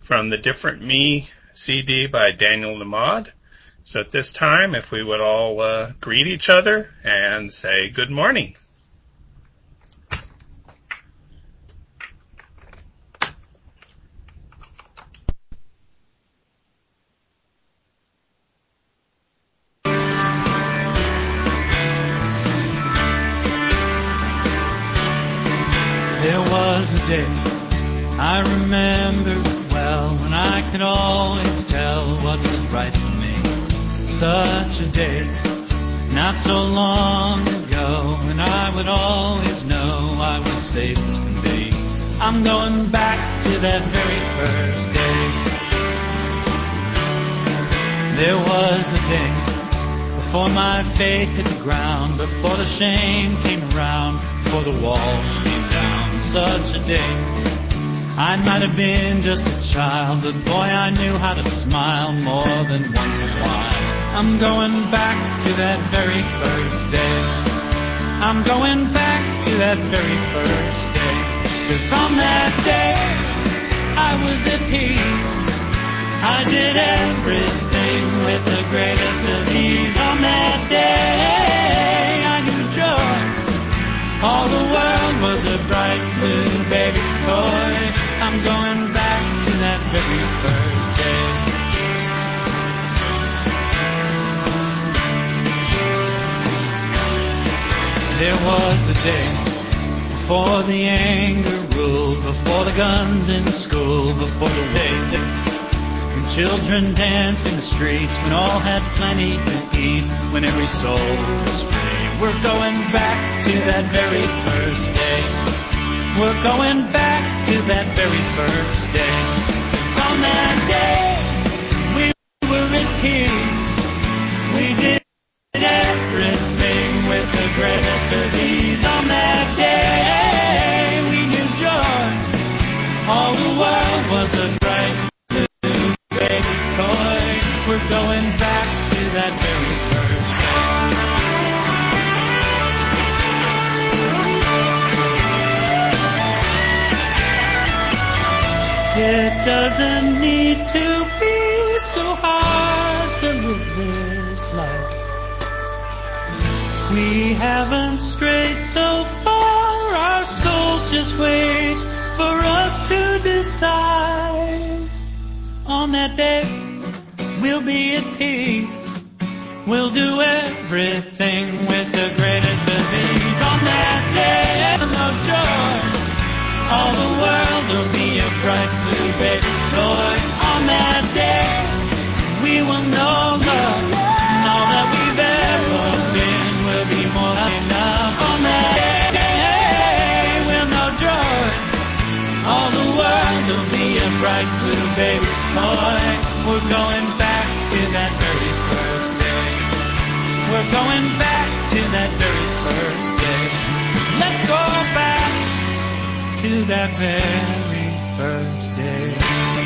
from the Different Me CD by Daniel Lamad. So at this time, if we would all greet each other and say good morning. There was a day I remember well when I could always tell what was right for me. Such a day, not so long ago, when I would always know I was safe as can be. I'm going back to that very first day. There was a day before my faith hit the ground, before the shame came around, before the walls came down. Such a day, I might have been just a child, but boy, I knew how to smile more than once in a while. I'm going back to that very first day. I'm going back to that very first day. 'Cause on that day, I was at peace. I did everything with the greatest of ease. On that day, I knew joy. All the world was a bright blue baby's toy. I'm going back to that very first day. There was a day before the anger ruled, before the guns in school, before the day when children danced in the streets, when all had plenty to eat, when every soul was free. We're going back to that very first day. We're going back to that very first day. 'Cause on that day, we were at peace. We did everything with the greatest of ease. On that day, we knew joy. All the world was a bright blue baby's toy. We're going back to that very first day. It doesn't need to be so hard to live this life. We haven't strayed so far, our souls just wait for us to decide. On that day, we'll be at peace. We'll do everything with the greatest of ease. On that day, no joy. All the world will be a bright blue baby's toy. On that day, we will know love, and all that we've ever been will be more than enough. On that day, we'll know joy. All the world will be a bright blue baby's toy. We're going back to that very first day. We're going back to that very first day. Let's go back to that very first day.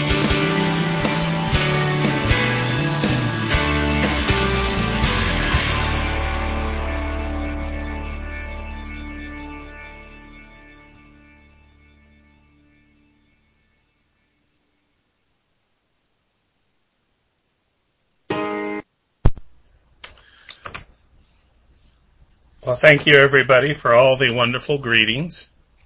Well, thank you everybody for all the wonderful greetings.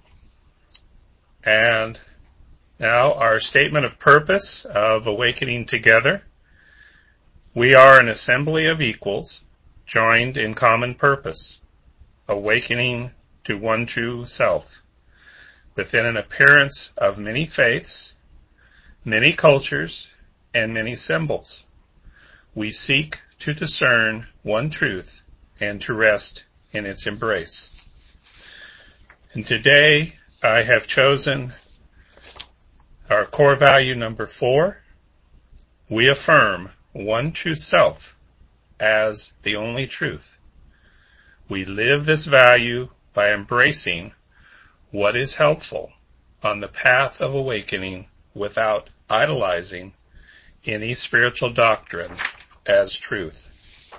And now our statement of purpose of Awakening Together. We are an assembly of equals, joined in common purpose, awakening to one true self, within an appearance of many faiths, many cultures, and many symbols. We seek to discern one truth and to rest in its embrace. And today I have chosen our core value number 4. We affirm one true self as the only truth. We live this value by embracing what is helpful on the path of awakening without idolizing any spiritual doctrine as truth.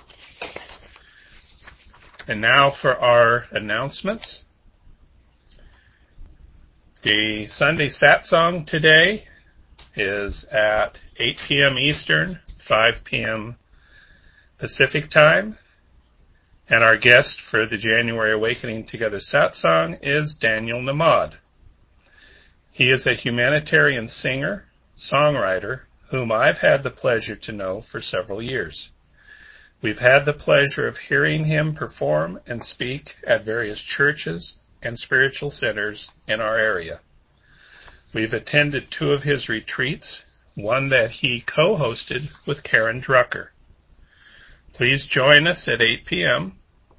And now for our announcements. The Sunday Sat Song today is at 8 p.m. Eastern, 5 p.m. Pacific Time. And our guest for the January Awakening Together Satsang is Daniel Namad. He is a humanitarian singer, songwriter, whom I've had the pleasure to know for several years. We've had the pleasure of hearing him perform and speak at various churches and spiritual centers in our area. We've attended 2 of his retreats, one that he co-hosted with Karen Drucker. Please join us at 8 p.m.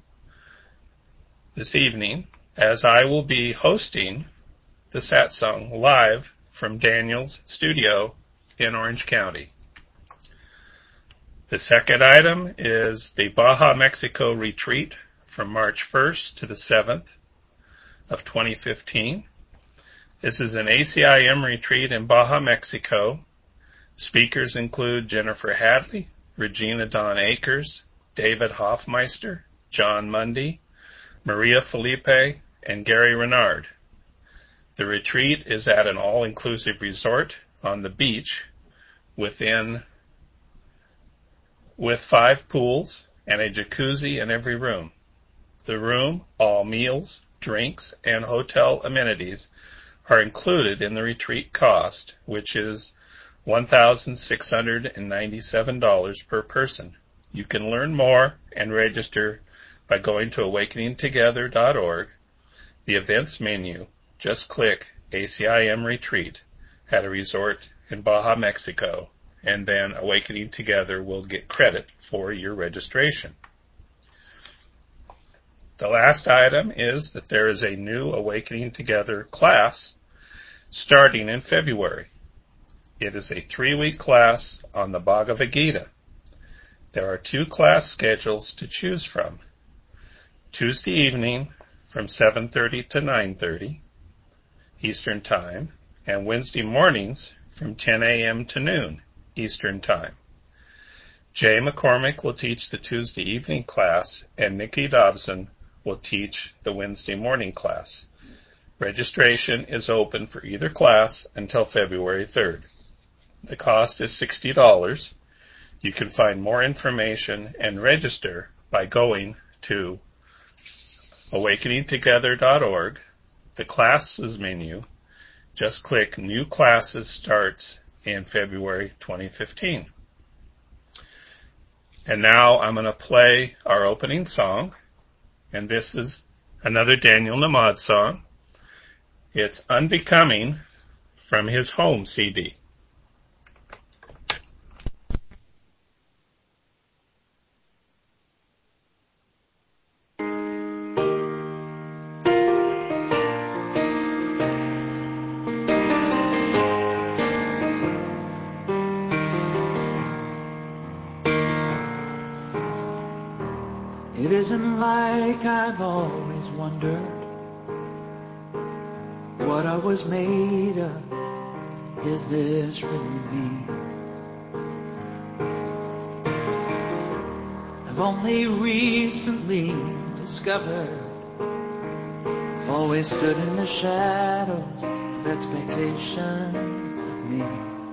this evening, as I will be hosting the satsang live from Daniel's studio in Orange County. The second item is the Baja, Mexico retreat from March 1st to the 7th of 2015. This is an ACIM retreat in Baja, Mexico. Speakers include Jennifer Hadley, Regina Dawn Akers, David Hoffmeister, John Mundy, Maria Felipe, and Gary Renard. The retreat is at an all-inclusive resort on the beach with 5 pools and a jacuzzi in every room. The room, all meals, drinks, and hotel amenities are included in the retreat cost, which is $1,697 per person. You can learn more and register by going to awakeningtogether.org, the events menu. Just click ACIM Retreat at a resort in Baja, Mexico, and then Awakening Together will get credit for your registration. The last item is that there is a new Awakening Together class starting in February. It is a 3-week class on the Bhagavad Gita. There are 2 class schedules to choose from. Tuesday evening from 7:30 to 9:30 Eastern Time, and Wednesday mornings from 10 a.m. to noon Eastern Time. Jay McCormick will teach the Tuesday evening class, and Nikki Dobson will teach the Wednesday morning class. Registration is open for either class until February 3rd. The cost is $60. You can find more information and register by going to awakeningtogether.org, the classes menu. Just click New Classes Starts in February 2015. And now I'm going to play our opening song, and this is another Daniel Namad song. It's Unbecoming from his Home CD. It isn't like I've always wondered what I was made of. Is this really me? I've only recently discovered I've always stood in the shadows of expectations of me.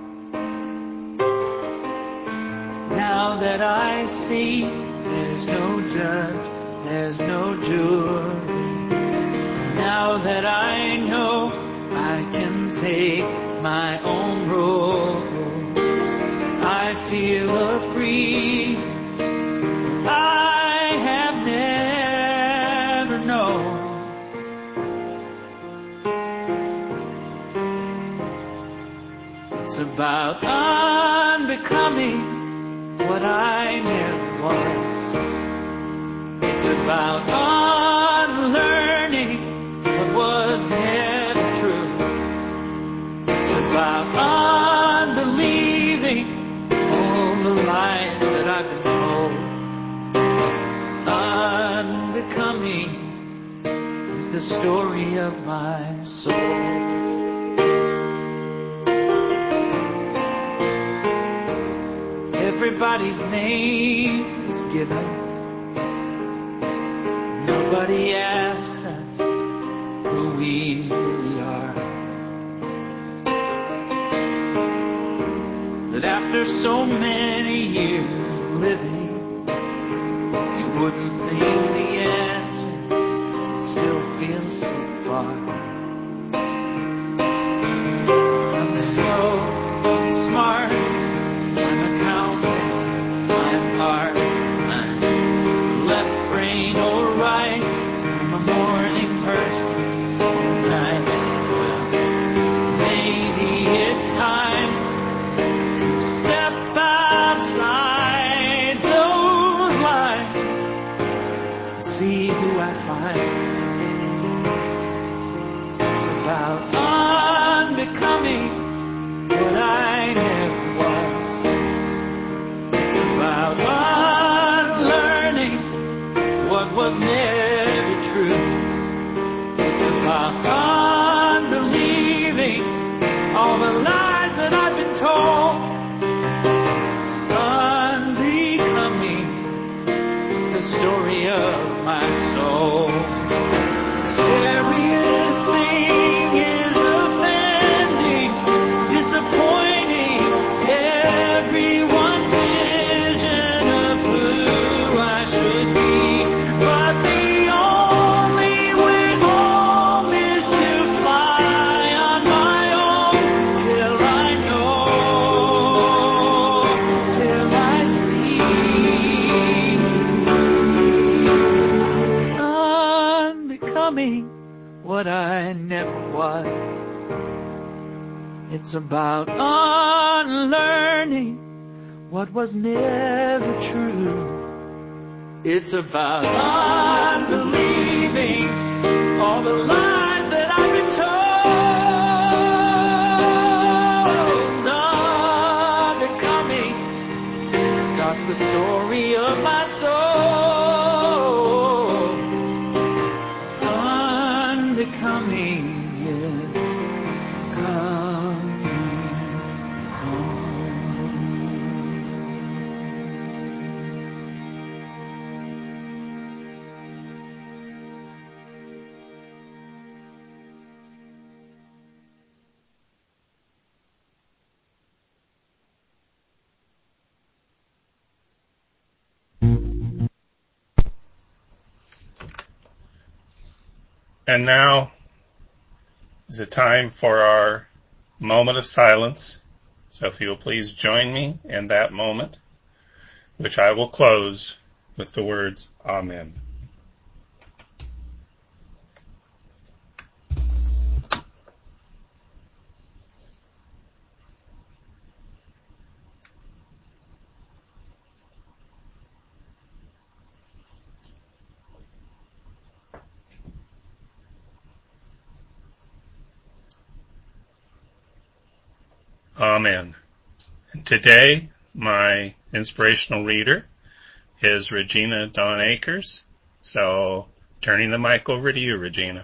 Now that I see there's no judge, there's no jury. Now that I know I can take my own road, I feel free. I have never known. It's about unbecoming what I never was. It's about unlearning what was never true. It's about unbelieving all the lies that I've been told. Unbecoming is the story of my soul. Everybody's name is given. Nobody asks us who we really are. that after so many years of living, you wouldn't think the answer still feels so far. I'm slow, I'm smart, I'm accountant, I'm hard, I'm left brain or right, I'm a morning person or night. Well, maybe it's time to step outside those lines and see who I find. It's about unbecoming what I never was. It's about unlearning what was never true. It's about unbelieving all the lies that I've been told. Unbecoming, it's the story of my soul. Scariest thing is offending, disappointing everyone's vision of who I should be. But the only way home is to fly on my own till I know, till I see. Unbecoming what I never was. It's about unlearning what was never true. It's about unbelieving all the lies that I've been told. Unbecoming starts the story of my soul. Unbecoming is coming home. And now is the time for our moment of silence. So if you will please join me in that moment, which I will close with the words, Amen. Amen. And today, my inspirational reader is Regina Dawn Akers. So, turning the mic over to you, Regina.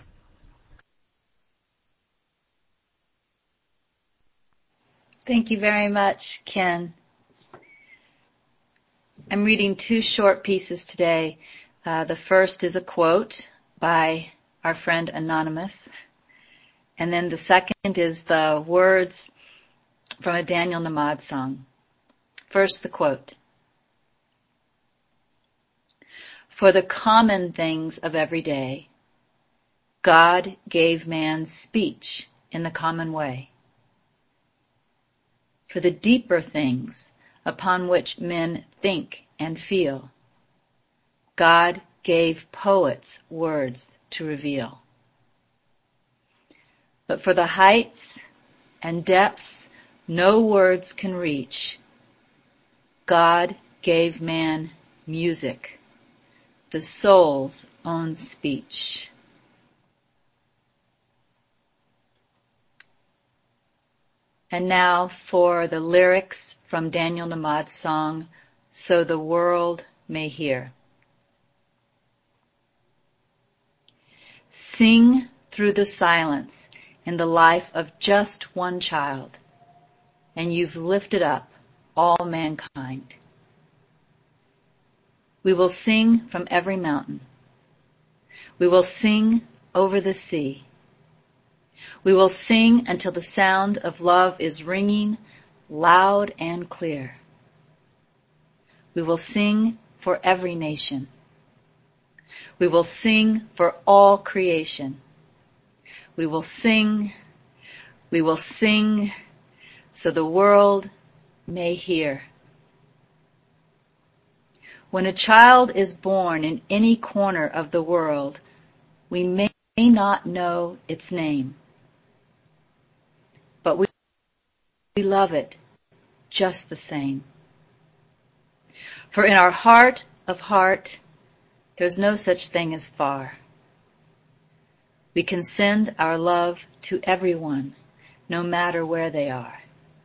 Thank you very much, Ken. I'm reading two short pieces today. The first is a quote by our friend Anonymous. And then the second is the words from a Daniel Namad song. First, the quote. For the common things of every day, God gave man speech in the common way. For the deeper things upon which men think and feel, God gave poets words to reveal. But for the heights and depths no words can reach, God gave man music, the soul's own speech. And now for the lyrics from Daniel Namad's song, So the World May Hear. Sing through the silence in the life of just one child, and you've lifted up all mankind. We will sing from every mountain. We will sing over the sea. We will sing until the sound of love is ringing loud and clear. We will sing for every nation. We will sing for all creation. We will sing so the world may hear. When a child is born in any corner of the world, we may not know its name, but we love it just the same. For in our heart of heart, there's no such thing as far. We can send our love to everyone, no matter where they are.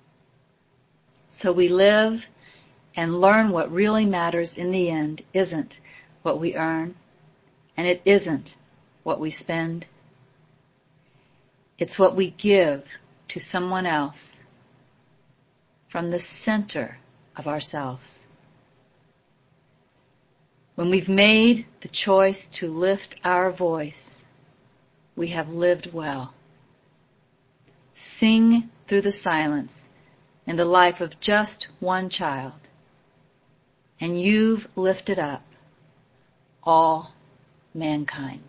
So we live and learn what really matters in the end isn't what we earn, and it isn't what we spend. It's what we give to someone else from the center of ourselves. When we've made the choice to lift our voice, we have lived well. Sing through the silence in the life of just one child, and you've lifted up all mankind.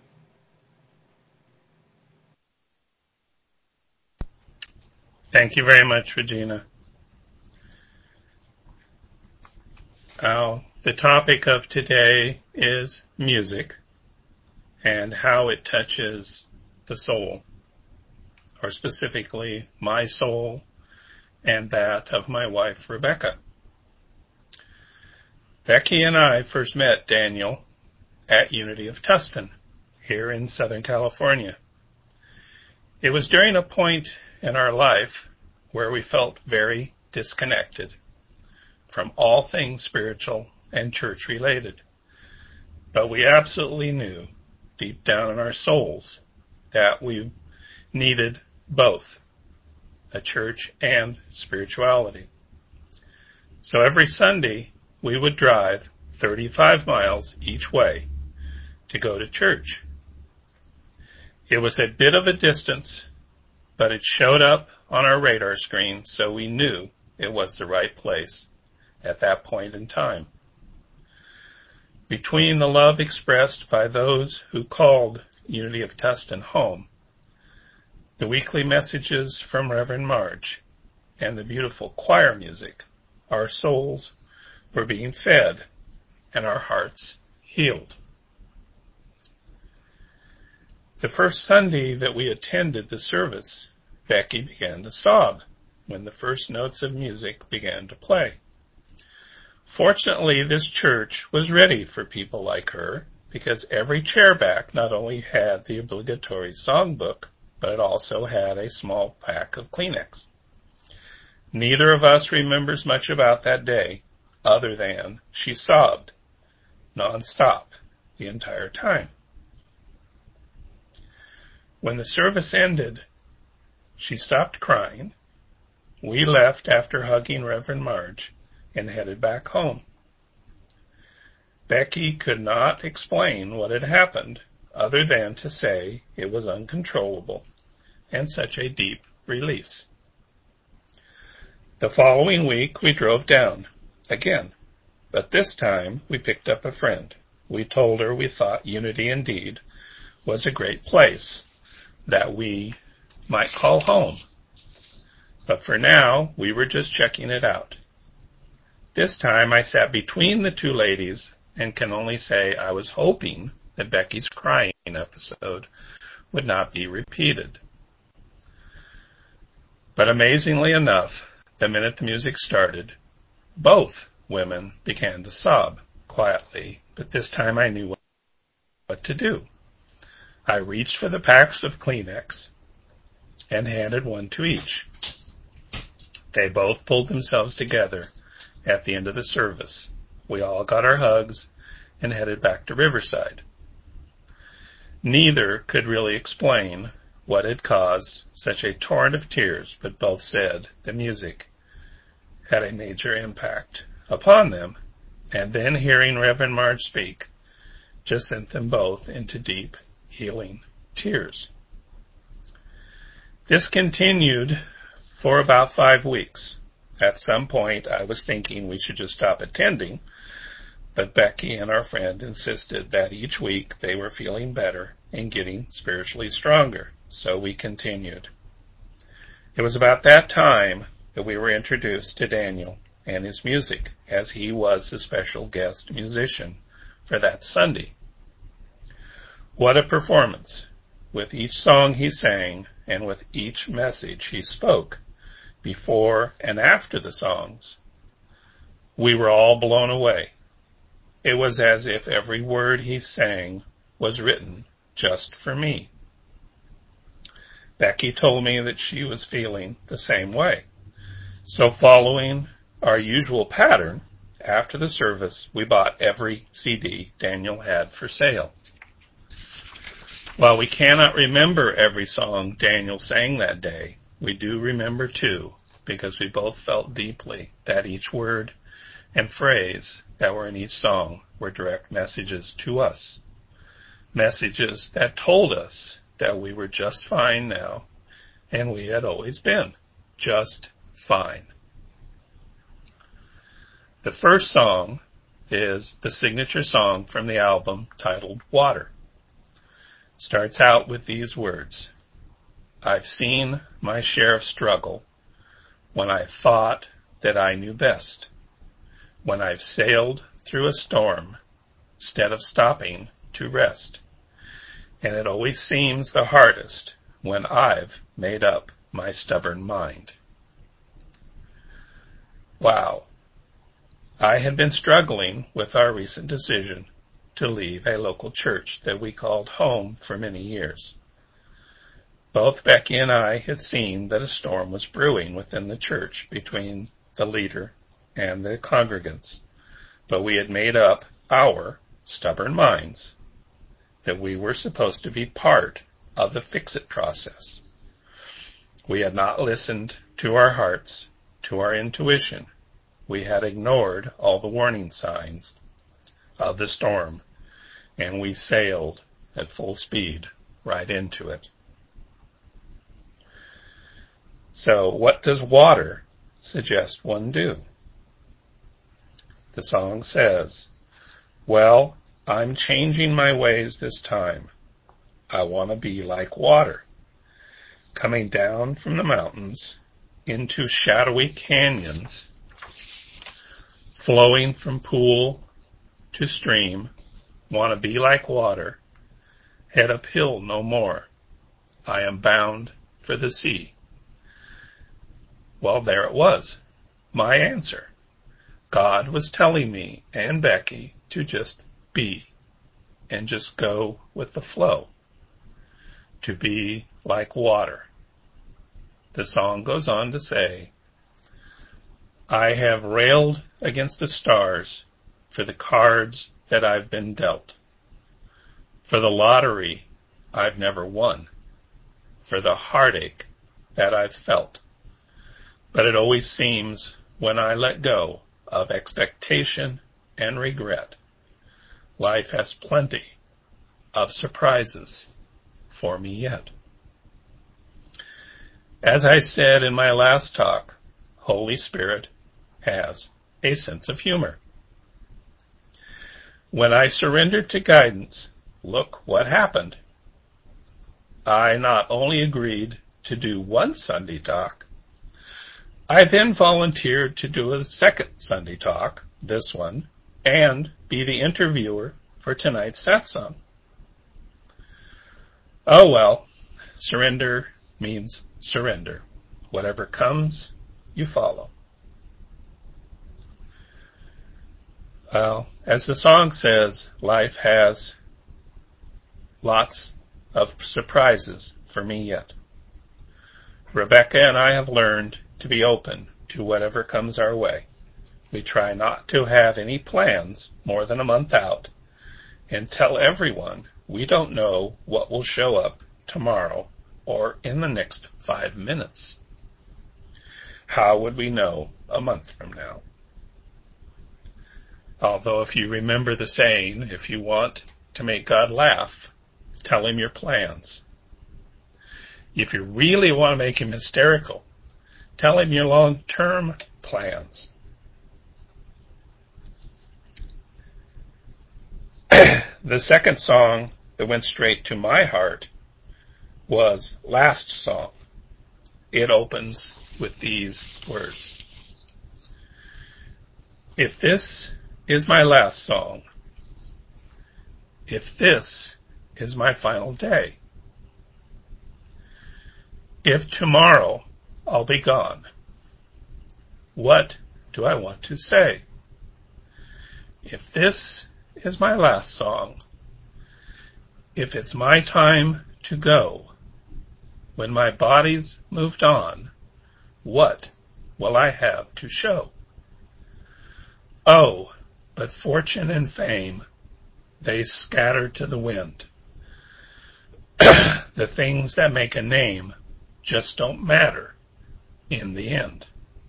Thank you very much, Regina. The topic of today is music and how it touches the soul, or specifically my soul and that of my wife, Rebecca. Becky and I first met Daniel at Unity of Tustin here in Southern California. It was during a point in our life where we felt very disconnected from all things spiritual and church related. But we absolutely knew deep down in our souls that we needed both a church and spirituality. So every Sunday we would drive 35 miles each way to go to church. It was a bit of a distance, but it showed up on our radar screen, so we knew it was the right place at that point in time. Between the love expressed by those who called Unity of Tustin home, the weekly messages from Reverend Marge, and the beautiful choir music, our souls were being fed and our hearts healed. The first Sunday that we attended the service, Becky began to sob when the first notes of music began to play. Fortunately, this church was ready for people like her because every chairback not only had the obligatory songbook, but it also had a small pack of Kleenex. Neither of us remembers much about that day other than she sobbed nonstop the entire time. When the service ended, she stopped crying. We left after hugging Reverend Marge and headed back home. Becky could not explain what had happened other than to say it was uncontrollable and such a deep release. The following week we drove down again, but this time we picked up a friend. We told her we thought Unity indeed was a great place that we might call home. But for now, we were just checking it out. This time I sat between the two ladies and can only say I was hoping that Becky's crying episode would not be repeated. But amazingly enough, the minute the music started, both women began to sob quietly, but this time I knew what to do. I reached for the packs of Kleenex and handed one to each. They both pulled themselves together at the end of the service. We all got our hugs and headed back to Riverside. Neither could really explain what had caused such a torrent of tears, but both said the music had a major impact upon them, and then hearing Reverend Marge speak just sent them both into deep, healing tears. This continued for about 5 weeks, At some point, I was thinking we should just stop attending, but Becky and our friend insisted that each week they were feeling better and getting spiritually stronger, so we continued. It was about that time that we were introduced to Daniel and his music, as he was the special guest musician for that Sunday. What a performance! With each song he sang and with each message he spoke, before and after the songs. We were all blown away. It was as if every word he sang was written just for me. Becky told me that she was feeling the same way. So following our usual pattern, after the service, we bought every CD Daniel had for sale. While we cannot remember every song Daniel sang that day, we do remember two, because we both felt deeply that each word and phrase that were in each song were direct messages to us. Messages that told us that we were just fine now, and we had always been just fine. The first song is the signature song from the album titled Water. Starts out with these words: I've seen my share of struggle when I thought that I knew best, when I've sailed through a storm instead of stopping to rest, and it always seems the hardest when I've made up my stubborn mind. Wow. I had been struggling with our recent decision to leave a local church that we called home for many years. Both Becky and I had seen that a storm was brewing within the church between the leader and the congregants, but we had made up our stubborn minds that we were supposed to be part of the fix-it process. We had not listened to our hearts, to our intuition. We had ignored all the warning signs of the storm, and we sailed at full speed right into it. So what does water suggest one do? The song says, well, I'm changing my ways this time. I want to be like water, coming down from the mountains into shadowy canyons, flowing from pool to stream. Want to be like water, head uphill no more. I am bound for the sea. Well, there it was, my answer. God was telling me and Becky to just be and just go with the flow, to be like water. The song goes on to say, I have railed against the stars for the cards that I've been dealt, for the lottery I've never won, for the heartache that I've felt. But it always seems when I let go of expectation and regret, life has plenty of surprises for me yet. As I said in my last talk, Holy Spirit has a sense of humor. When I surrendered to guidance, look what happened. I not only agreed to do one Sunday talk, I then volunteered to do a second Sunday talk, this one, and be the interviewer for tonight's satsang. Oh well, surrender means surrender. Whatever comes, you follow. Well, as the song says, life has lots of surprises for me yet. Rebecca and I have learned to be open to whatever comes our way. We try not to have any plans more than a month out and tell everyone we don't know what will show up tomorrow or in the next 5 minutes. How would we know a month from now? Although if you remember the saying, if you want to make God laugh, tell him your plans. If you really want to make him hysterical, tell him your long-term plans. The second song that went straight to my heart was Last Song. It opens with these words. If this is my last song, if this is my final day, if tomorrow I'll be gone, what do I want to say? If this is my last song, if it's my time to go, when my body's moved on, what will I have to show? Oh, but fortune and fame, they scatter to the wind. The things that make a name just don't matter in the end.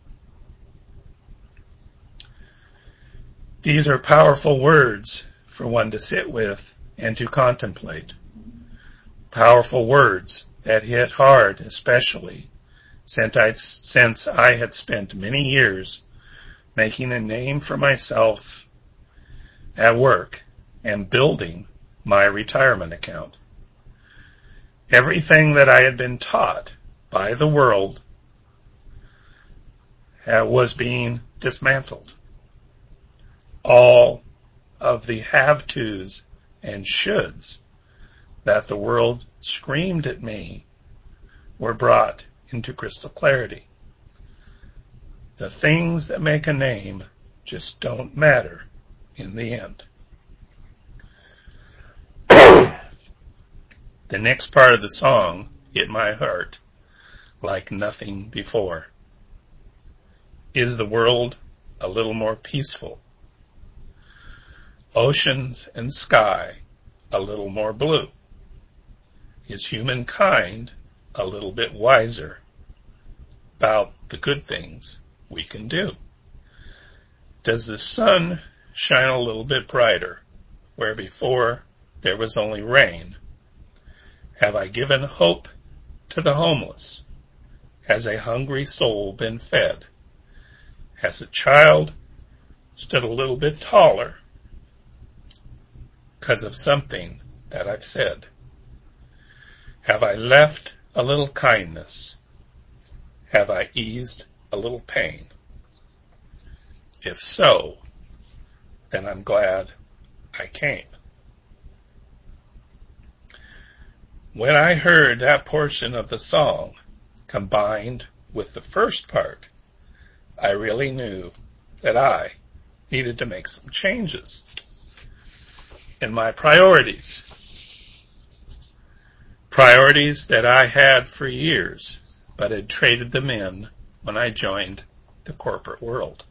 These are powerful words for one to sit with and to contemplate. Powerful words that hit hard, especially since I had spent many years making a name for myself at work and building my retirement account. Everything that I had been taught by the world was being dismantled. All of the have-tos and shoulds that the world screamed at me were brought into crystal clarity. The things that make a name just don't matter in the end. The next part of the song hit my heart like nothing before. Is the world a little more peaceful? Oceans and sky a little more blue? Is humankind a little bit wiser about the good things we can do? Does the sun shine a little bit brighter where before there was only rain? Have I given hope to the homeless? Has a hungry soul been fed? Has a child stood a little bit taller because of something that I've said? Have I left a little kindness? Have I eased a little pain? If so, then I'm glad I came. When I heard that portion of the song combined with the first part, I really knew that I needed to make some changes in my priorities. Priorities that I had for years, but had traded them in when I joined the corporate world.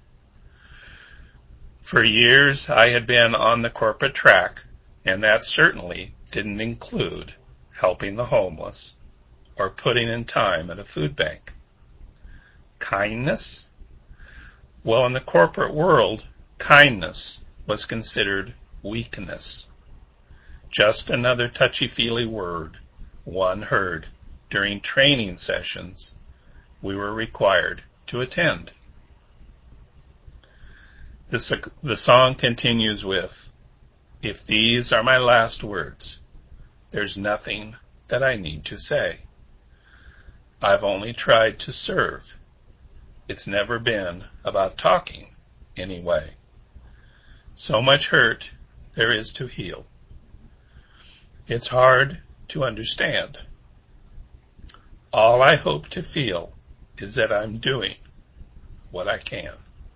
For years, I had been on the corporate track, and that certainly didn't include helping the homeless or putting in time at a food bank. Kindness? Well, in the corporate world, kindness was considered weakness. Just another touchy-feely word one heard during training sessions we were required to attend. The song continues with, if these are my last words, there's nothing that I need to say. I've only tried to serve. It's never been about talking, anyway. So much hurt there is to heal. It's hard to understand. All I hope to feel is that I'm doing what I can.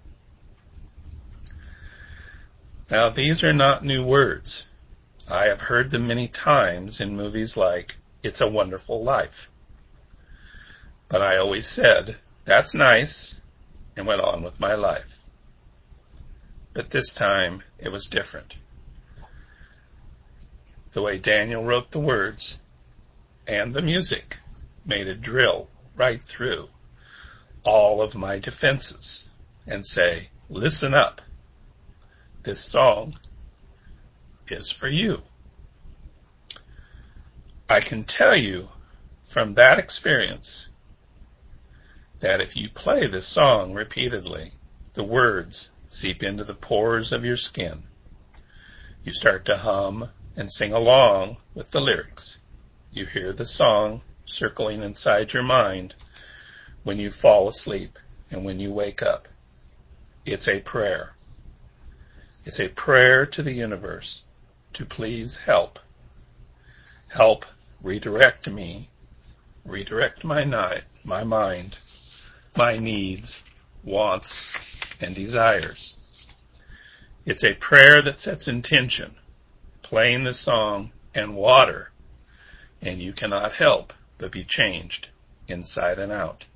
Now, these are not new words. I have heard them many times in movies like It's a Wonderful Life. But I always said, that's nice, and went on with my life. But this time, it was different. The way Daniel wrote the words and the music made it drill right through all of my defenses and say, listen up. This song is for you. I can tell you from that experience that if you play this song repeatedly, the words seep into the pores of your skin. You start to hum and sing along with the lyrics. You hear the song circling inside your mind when you fall asleep and when you wake up. It's a prayer. It's a prayer to the universe to please help. Help redirect me, redirect my mind, my needs, wants, and desires. It's a prayer that sets intention, playing the song and water, and you cannot help but be changed inside and out.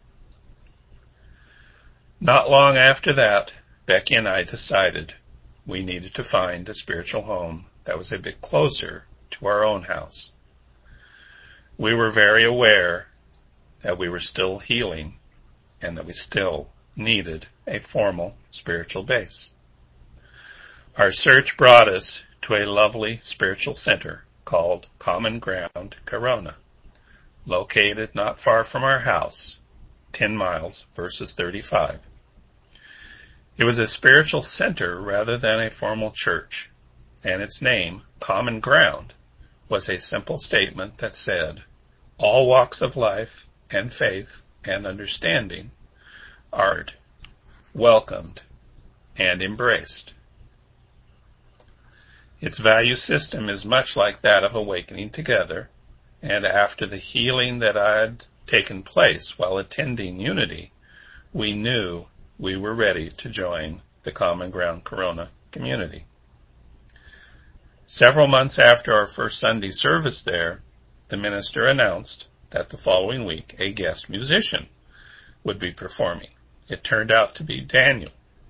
Not long after that, Becky and I decided we needed to find a spiritual home that was a bit closer to our own house. We were very aware that we were still healing and that we still needed a formal spiritual base. Our search brought us to a lovely spiritual center called Common Ground Corona, located not far from our house, 10 miles versus 35. It was a spiritual center rather than a formal church, and its name, Common Ground, was a simple statement that said, all walks of life and faith and understanding are welcomed and embraced. Its value system is much like that of Awakening Together, and after the healing that had taken place while attending Unity, we knew we were ready to join the Common Ground Corona community. Several months after our first Sunday service there, the minister announced that the following week a guest musician would be performing. It turned out to be Daniel.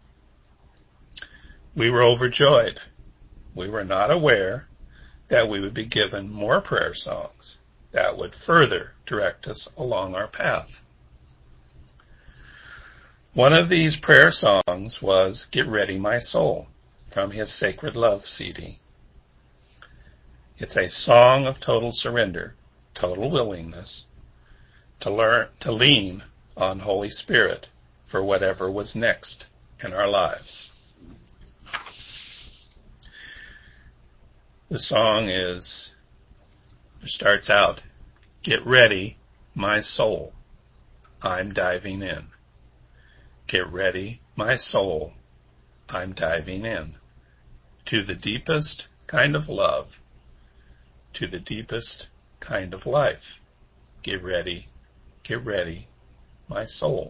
We were overjoyed. We were not aware that we would be given more prayer songs that would further direct us along our path. One of these prayer songs was Get Ready, My Soul, from his Sacred Love CD. It's a song of total surrender, total willingness to lean on Holy Spirit for whatever was next in our lives. The song starts out, Get ready, my soul, I'm diving in. Get ready, my soul, I'm diving in. To the deepest kind of love, to the deepest kind of life. Get ready, my soul.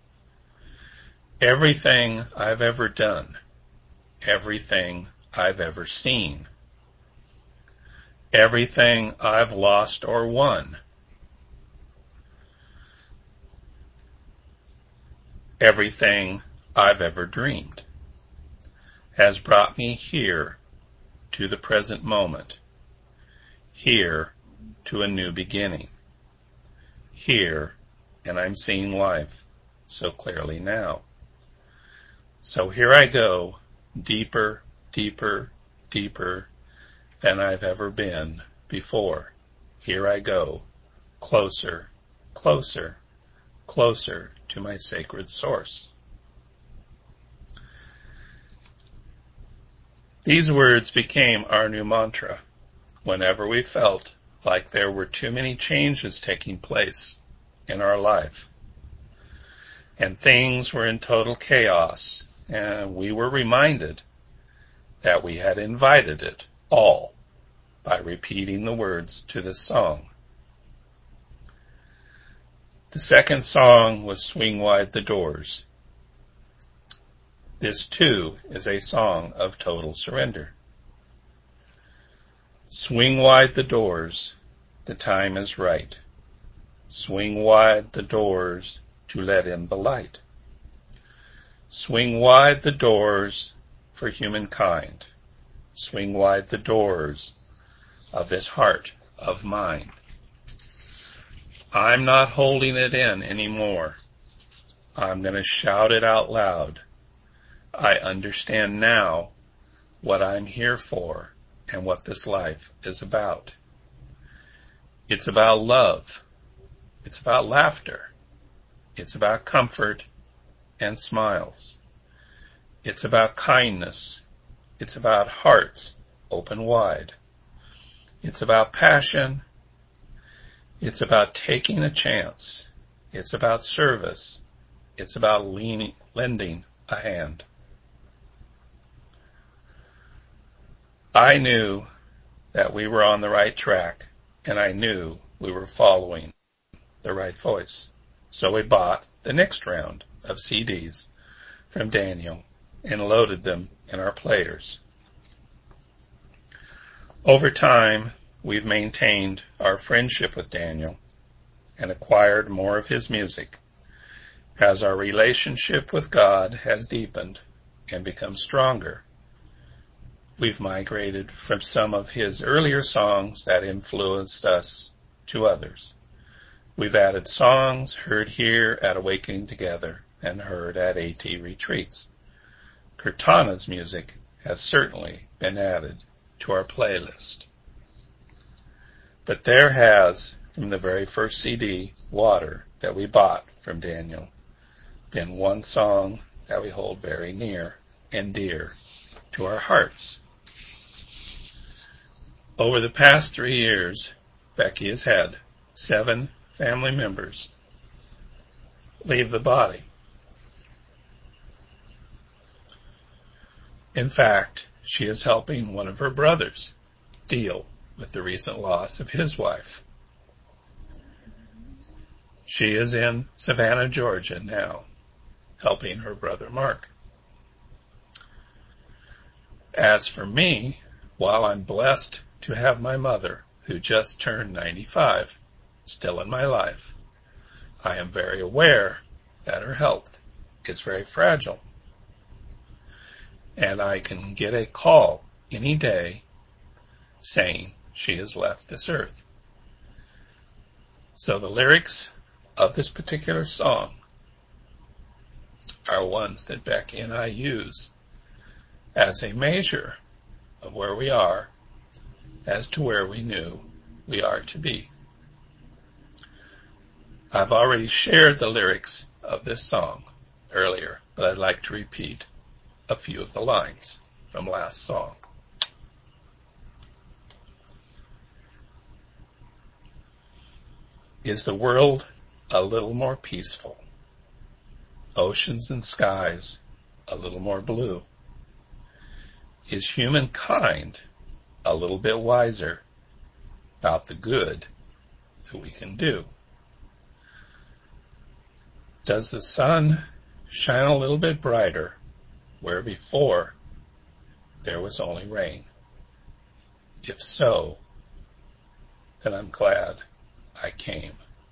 Everything I've ever done, everything I've ever seen, everything I've lost or won, everything I've ever dreamed has brought me here to the present moment, here to a new beginning, here, and I'm seeing life so clearly now. So here I go, deeper, deeper, deeper than I've ever been before. Here I go, closer, closer, closer to my sacred source. These words became our new mantra whenever we felt like there were too many changes taking place in our life and things were in total chaos, and we were reminded that we had invited it all by repeating the words to this song. The second song was Swing Wide the Doors. This too is a song of total surrender. Swing wide the doors, the time is right. Swing wide the doors to let in the light. Swing wide the doors for humankind. Swing wide the doors of this heart of mine. I'm not holding it in anymore. I'm going to shout it out loud. I understand now what I'm here for and what this life is about. It's about love. It's about laughter. It's about comfort and smiles. It's about kindness. It's about hearts open wide. It's about passion. It's about taking a chance. It's about service. It's about lending a hand. I knew that we were on the right track, and I knew we were following the right voice. So we bought the next round of CDs from Daniel and loaded them in our players. Over time, we've maintained our friendship with Daniel and acquired more of his music. As our relationship with God has deepened and become stronger, we've migrated from some of his earlier songs that influenced us to others. We've added songs heard here at Awakening Together and heard at AT retreats. Kirtana's music has certainly been added to our playlist. But there has, from the very first CD, Water, that we bought from Daniel, been one song that we hold very near and dear to our hearts. Over the past 3 years, Becky has had 7 family members leave the body. In fact, she is helping one of her brothers deal with the recent loss of his wife. She is in Savannah, Georgia now, helping her brother Mark. As for me, while I'm blessed to have my mother, who just turned 95, still in my life, I am very aware that her health is very fragile. And I can get a call any day saying she has left this earth. So the lyrics of this particular song are ones that Becky and I use as a measure of where we are as to where we knew we are to be. I've already shared the lyrics of this song earlier, but I'd like to repeat a few of the lines from last song. Is the world a little more peaceful? Oceans and skies a little more blue? Is humankind a little bit wiser about the good that we can do? Does the sun shine a little bit brighter where before there was only rain? If so, then I'm glad I came.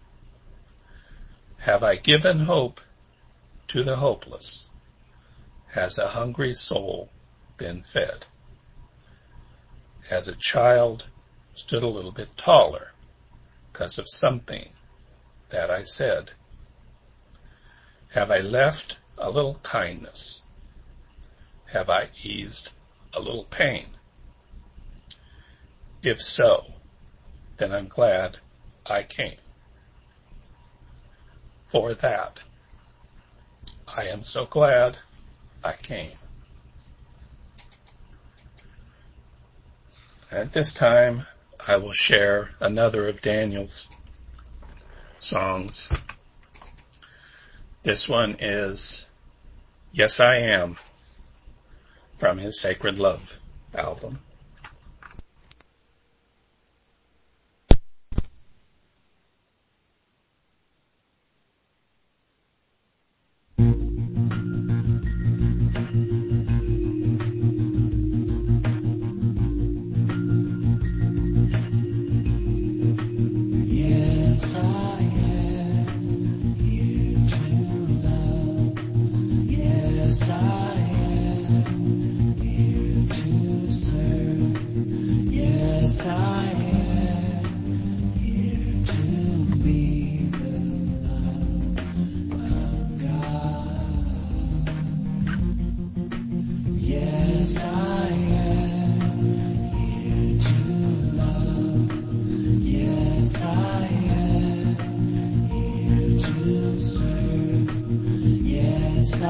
Have I given hope to the hopeless? Has a hungry soul been fed? Has a child stood a little bit taller because of something that I said? Have I left a little kindness? Have I eased a little pain? If so, then I'm glad I came. For that, I am so glad I came. At this time, I will share another of Daniel's songs. This one is Yes I Am, from his Sacred Love album. Yes, I am here to love. Yes, I am here to serve.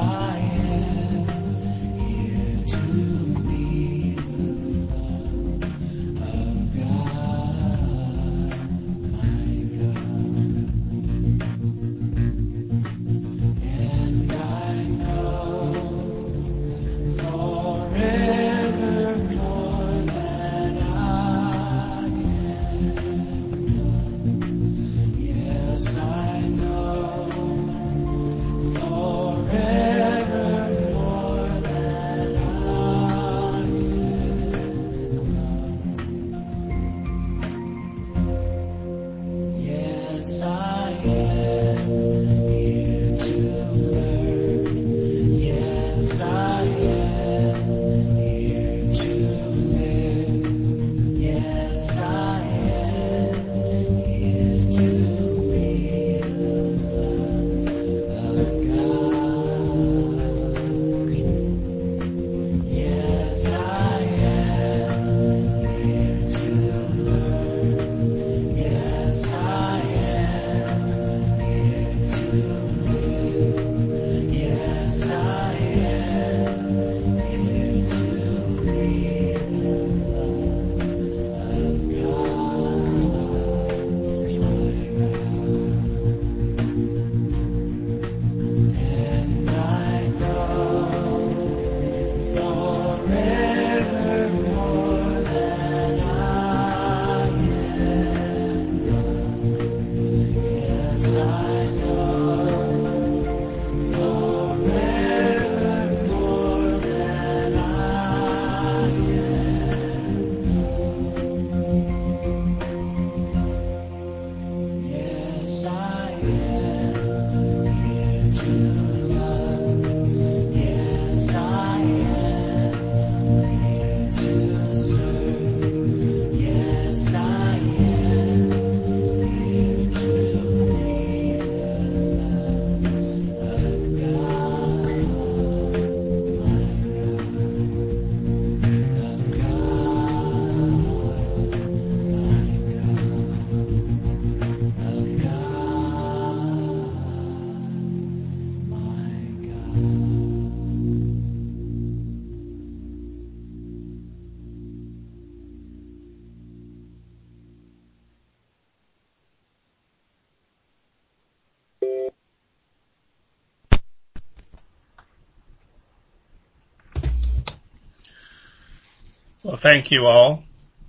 Well, thank you all.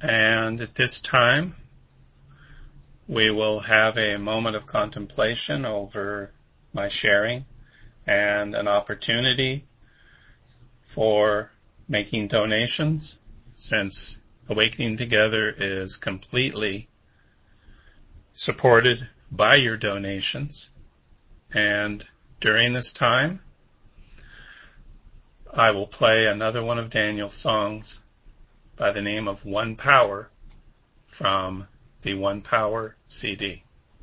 And at this time, we will have a moment of contemplation over my sharing and an opportunity for making donations, since Awakening Together is completely supported by your donations. And during this time, I will play another one of Daniel's songs by the name of One Power from the One Power CD.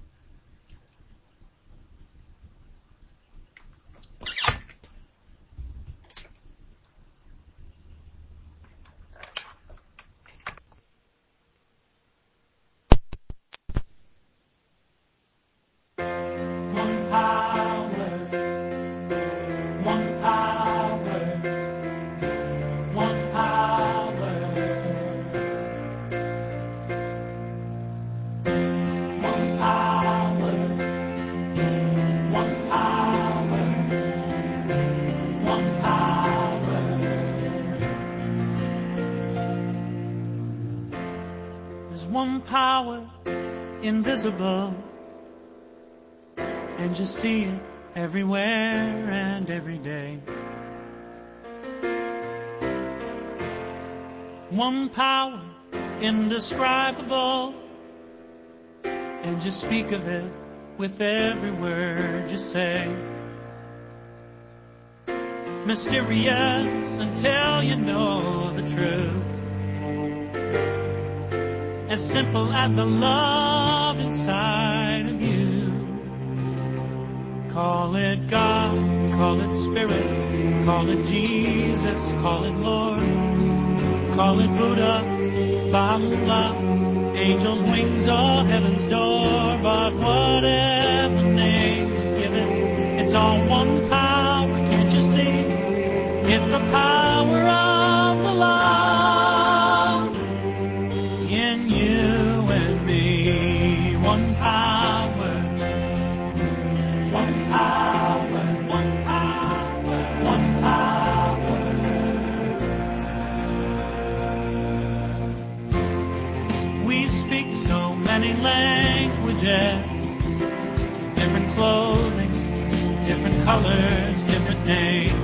One power, invisible, and you see it everywhere and every day. One power, indescribable, and you speak of it with every word you say. Mysterious until you know the truth. As simple as the love inside of you. Call it God, call it Spirit, call it Jesus, call it Lord, call it Buddha, Baha'u'llah, angels' wings or heaven's door. But whatever name you give it, it's all one power, can't you see? It's the power of the love in you and me. One power, one power, one power, one power. We speak so many languages, different clothing, different colors, different names.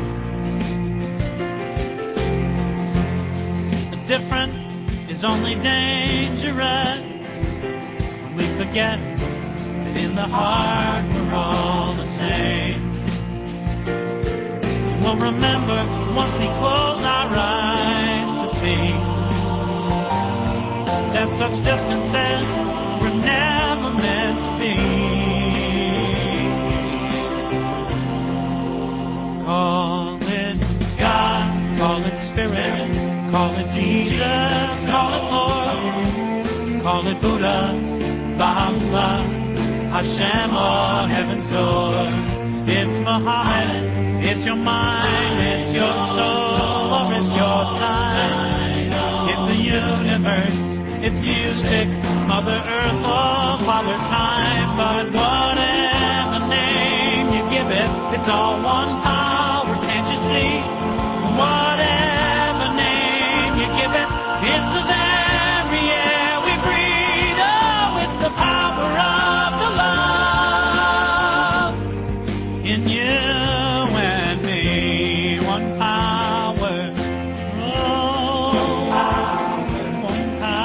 The different is only dangerous when we forget that in the heart we're all the same. We'll remember once we close our eyes to see that such distances were never meant to be. Call it God, call it Spirit, call it Jesus, call it Lord, call it Buddha, Baha'u'llah, Hashem, or Heaven's door. It's Muhammad, it's your mind, it's your soul, or it's your sign. It's the universe, it's music, Mother Earth or Father Time. But whatever name you give it, it's all one power, can't you see? Whatever name you give it, it's the very air we breathe. Oh, it's the power of the love in you and me. One power. Oh, one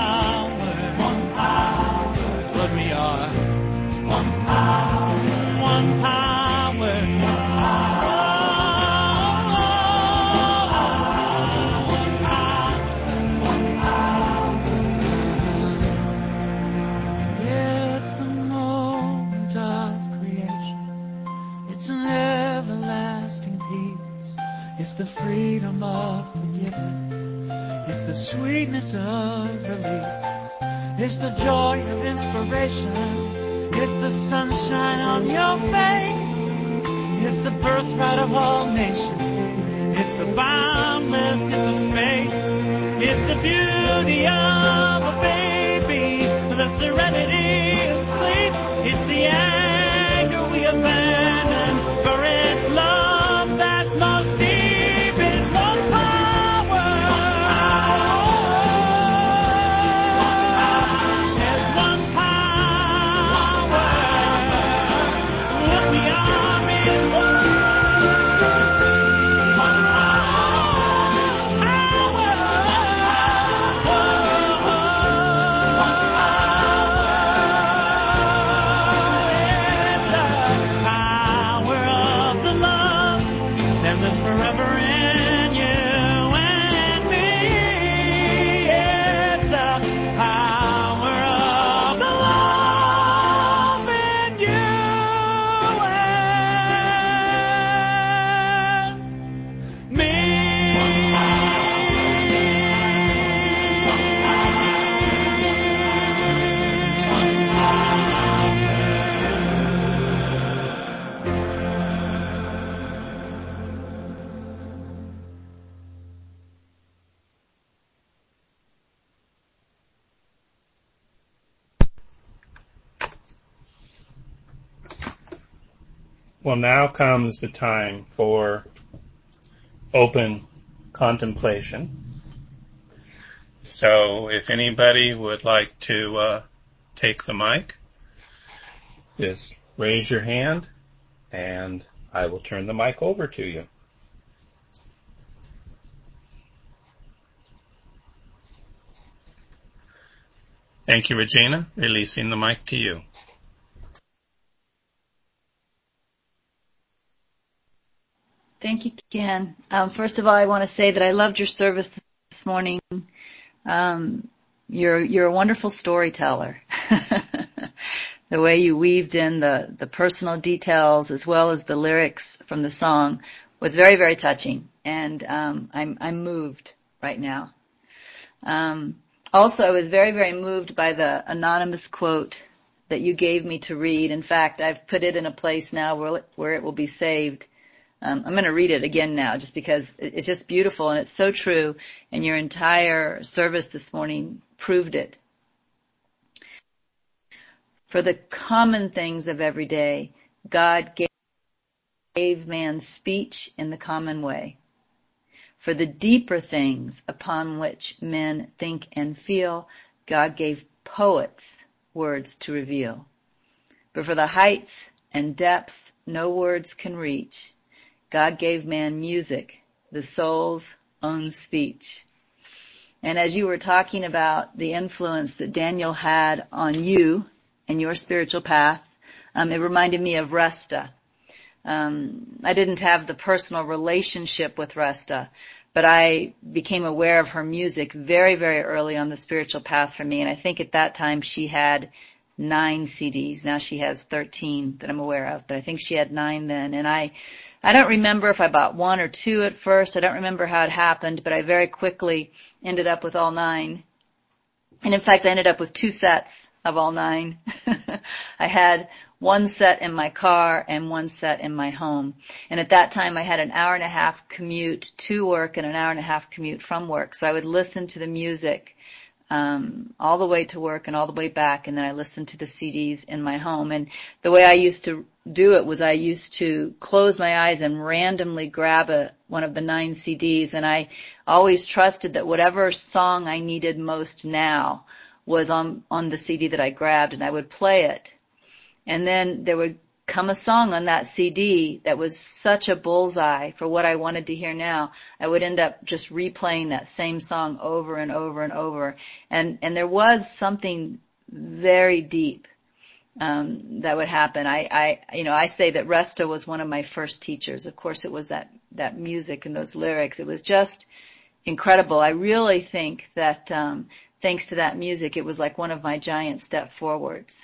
power is what we are. One power, one power. It's the moment of creation. It's an everlasting peace. It's the freedom of forgiveness. It's the sweetness of release. It's the joy of inspiration. It's the sunshine on your face. It's the birthright of all nations. It's the boundlessness of space. It's the beauty of a baby, the serenity of sleep. It's the anger we abandon, for it's love that's most deep. It's one power. There's one power. What we are is one power of the love that lives forever in you and me. It's the power of the love in you and Well, now comes the time for open contemplation. So if anybody would like to take the mic, just raise your hand and I will turn the mic over to you. Thank you, Regina. Releasing the mic to you. Thank you, Ken. First of all, I want to say that I loved your service this morning. You're a wonderful storyteller. The way you weaved in the personal details as well as the lyrics from the song was very, very touching, and I'm moved right now. Also, I was very, very moved by the anonymous quote that you gave me to read. In fact, I've put it in a place now where it will be saved. I'm going to read it again now just because it's just beautiful and it's so true, and your entire service this morning proved it. For the common things of every day, God gave man speech in the common way. For the deeper things upon which men think and feel, God gave poets words to reveal. But for the heights and depths no words can reach, God gave man music, the soul's own speech. And as you were talking about the influence that Daniel had on you and your spiritual path, it reminded me of Resta. I didn't have the personal relationship with Resta, but I became aware of her music very, very early on the spiritual path for me. And I think at that time she had 9 CDs. Now she has 13 that I'm aware of, but I think she had 9 then. And I don't remember if I bought 1 or 2 at first. I don't remember how it happened, but I very quickly ended up with all 9. And in fact, I ended up with 2 sets of all 9. I had 1 set in my car and 1 set in my home. And at that time I had an hour and a half commute to work and an hour and a half commute from work. So I would listen to the music all the way to work and all the way back, and then I listened to the CDs in my home. And the way I used to do it was I used to close my eyes and randomly grab one of the 9 CDs, and I always trusted that whatever song I needed most now was on the CD that I grabbed, and I would play it. And then there would come a song on that CD that was such a bullseye for what I wanted to hear now. I would end up just replaying that same song over and over and over. And there was something very deep that would happen. I say that Resta was one of my first teachers. Of course, it was that music and those lyrics. It was just incredible. I really think that thanks to that music, it was like one of my giant step forwards.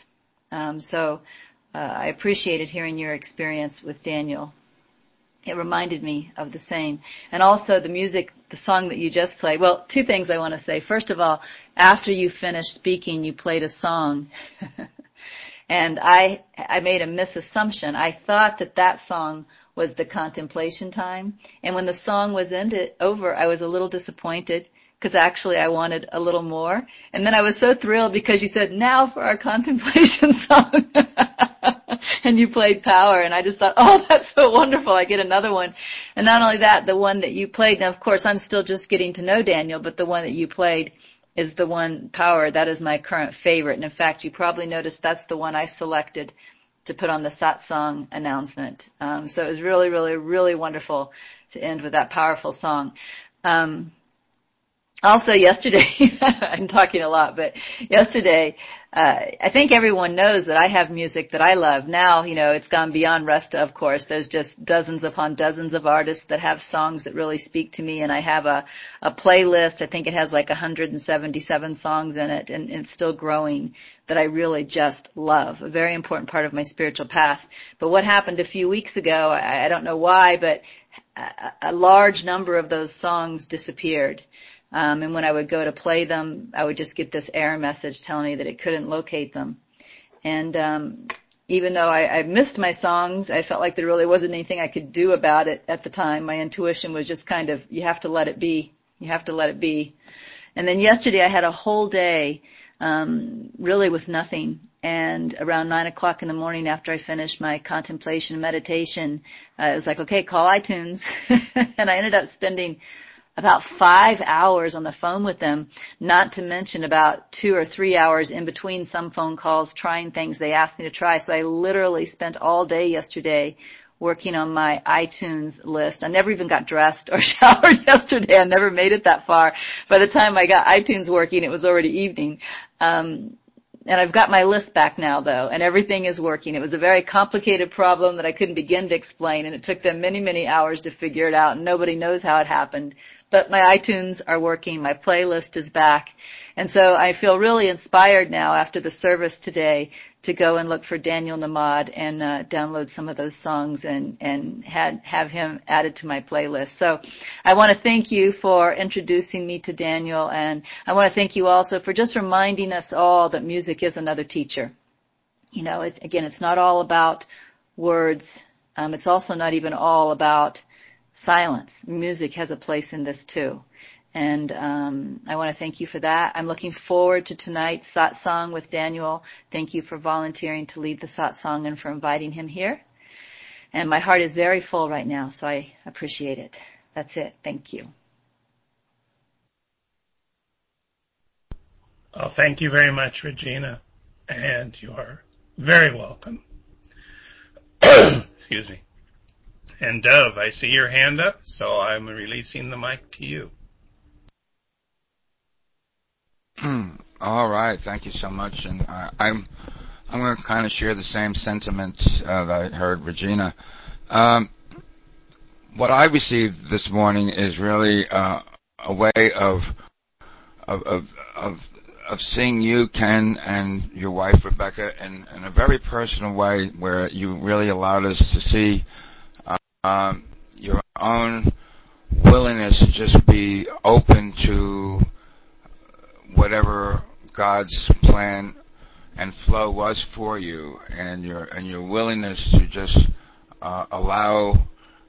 I appreciated hearing your experience with Daniel. It reminded me of the same. And also the music, the song that you just played. Well, 2 things I want to say. First of all, after you finished speaking, you played a song. And I made a misassumption. I thought that song was the contemplation time. And when the song was over, I was a little disappointed because actually I wanted a little more. And then I was so thrilled because you said, now for our contemplation song. And you played Power, and I just thought, oh, that's so wonderful. I get another one. And not only that, the one that you played, now of course I'm still just getting to know Daniel, but the one that you played is the one, Power. That is my current favorite. And in fact, you probably noticed that's the one I selected to put on the satsang announcement. So it was really, really, really wonderful to end with that powerful song. Also yesterday, I'm talking a lot, but yesterday, I think everyone knows that I have music that I love. Now, it's gone beyond Resta, of course. There's just dozens upon dozens of artists that have songs that really speak to me, and I have a playlist. I think it has like 177 songs in it, and it's still growing, that I really just love. A very important part of my spiritual path. But what happened a few weeks ago, I don't know why, but a large number of those songs disappeared. And when I would go to play them, I would just get this error message telling me that it couldn't locate them. And even though I missed my songs, I felt like there really wasn't anything I could do about it at the time. My intuition was just kind of, you have to let it be. You have to let it be. And then yesterday I had a whole day really with nothing. And around 9 o'clock in the morning after I finished my contemplation and meditation, it was like, okay, call iTunes. And I ended up spending about 5 hours on the phone with them, not to mention about 2 or 3 hours in between some phone calls trying things they asked me to try. So I literally spent all day yesterday working on my iTunes list. I never even got dressed or showered yesterday. I never made it that far. By the time I got iTunes working, it was already evening. And I've got my list back now, though, and everything is working. It was a very complicated problem that I couldn't begin to explain, and it took them many, many hours to figure it out, and nobody knows how it happened. But my iTunes are working. My playlist is back. And so I feel really inspired now after the service today to go and look for Daniel Namad and download some of those songs and have him added to my playlist. So I want to thank you for introducing me to Daniel, and I want to thank you also for just reminding us all that music is another teacher. Again, it's not all about words It's also not even all about silence. Music has a place in this too. And I want to thank you for that. I'm looking forward to tonight's satsang with Daniel. Thank you for volunteering to lead the satsang and for inviting him here. And my heart is very full right now, so I appreciate it. That's it. Thank you. Well, thank you very much, Regina, and you are very welcome. Excuse me. And Dove, I see your hand up, so I'm releasing the mic to you. All right, thank you so much. And I'm going to kind of share the same sentiments that I heard Regina. What I received this morning is really a way of seeing you, Ken, and your wife Rebecca in a very personal way, where you really allowed us to see your own willingness to just be open to whatever God's plan and flow was for you, and your willingness to just allow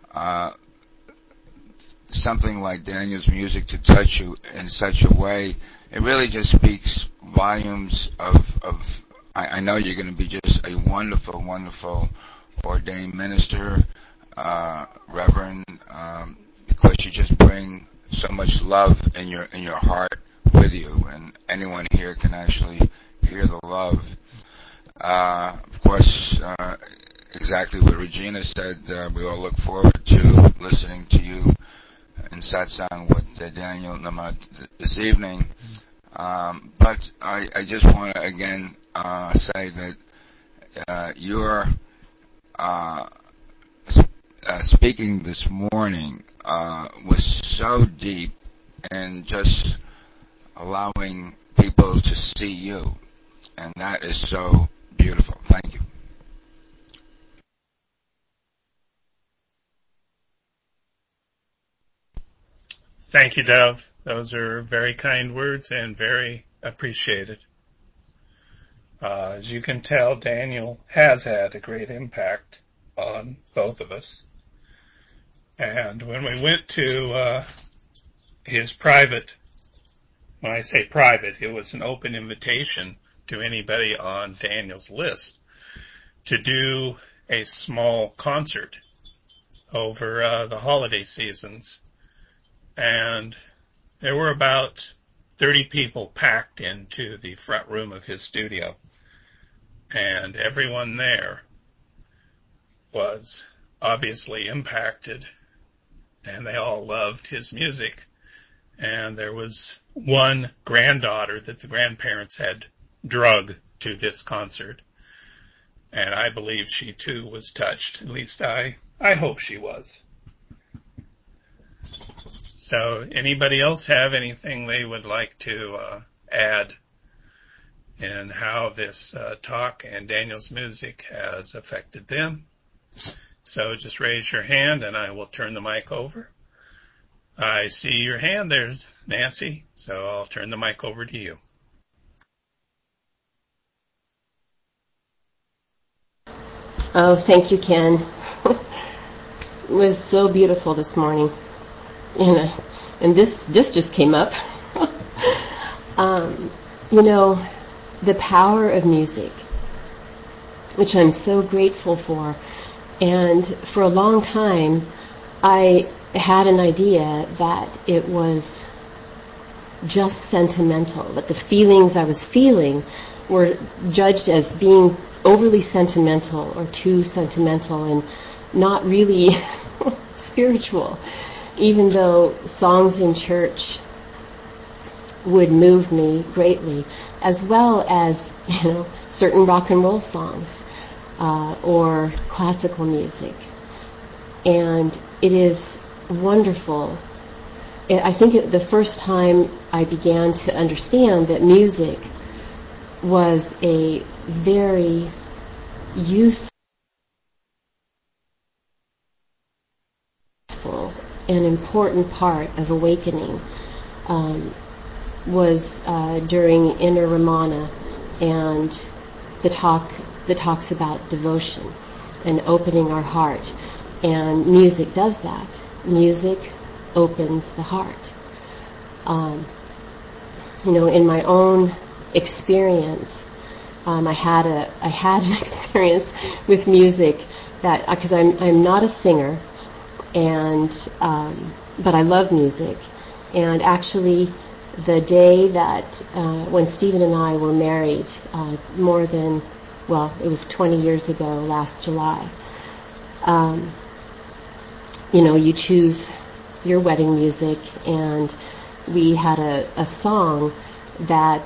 something like Daniel's music to touch you in such a way. It really just speaks volumes of I know you're going to be just a wonderful, wonderful ordained minister, Reverend, because you just bring so much love in your heart with you, and anyone here can actually hear the love. Of course, exactly what Regina said, we all look forward to listening to you in satsang with Daniel Lamont this evening. But I just want to again say that your speaking this morning was so deep, and just allowing people to see you, and that is so beautiful. Thank you. Thank you, Dove. Those are very kind words and very appreciated. As you can tell, Daniel has had a great impact on both of us. And when we went to his private, when I say private, it was an open invitation to anybody on Daniel's list to do a small concert over the holiday seasons. And there were about 30 people packed into the front room of his studio. And everyone there was obviously impacted, and they all loved his music. And there was one granddaughter that the grandparents had drug to this concert. And I believe she too was touched. At least I hope she was. So anybody else have anything they would like to add in how this talk and Daniel's music has affected them? So just raise your hand and I will turn the mic over. I see your hand there, Nancy, so I'll turn the mic over to you. Oh, thank you, Ken. It was so beautiful this morning. And this just came up. The power of music, which I'm so grateful for. And for a long time, I had an idea that it was just sentimental, that the feelings I was feeling were judged as being overly sentimental or too sentimental and not really spiritual, even though songs in church would move me greatly, as well as, certain rock and roll songs or classical music. And it is wonderful. I think the first time I began to understand that music was a very useful and important part of awakening was during Inner Ramana and the talks about devotion. and opening our heart. And music does that. Music opens the heart. In my own experience, I had an experience with music that, because I'm not a singer, and but I love music. And actually, the day that when Stephen and I were married, it was 20 years ago, last July. You choose your wedding music, and we had a song that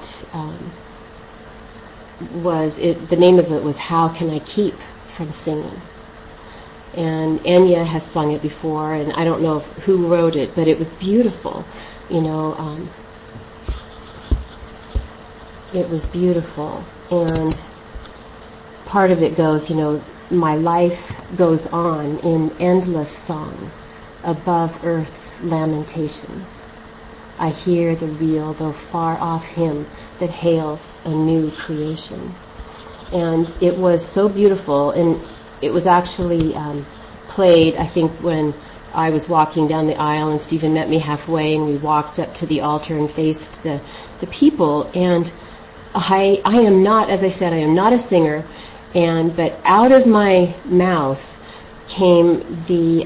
the name of it was "How Can I Keep from Singing?" And Enya has sung it before, and I don't know who wrote it, but it was beautiful. It was beautiful, and part of it goes, my life goes on in endless song above earth's lamentations. I hear the real, though far off hymn that hails a new creation. And it was so beautiful, and it was actually played, I think, when I was walking down the aisle and Stephen met me halfway, and we walked up to the altar and faced the people. And I am not, as I said, I am not a singer, but out of my mouth came the